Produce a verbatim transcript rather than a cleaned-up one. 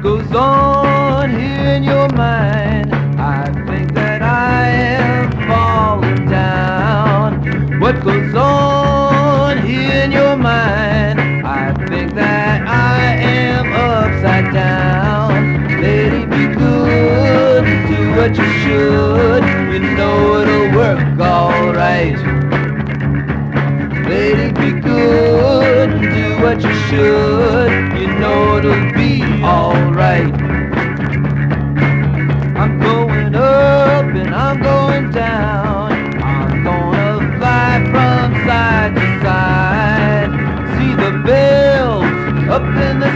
What goes on here in your mind? I think that I am falling down. What goes on here in your mind? I think that I am upside down. Lady, be good, do what you should. You know it'll work alright. Lady, be good, do what you should. You know it'll be alright. I'm going up and I'm going down. I'm gonna fly from side to side. See the bells up in the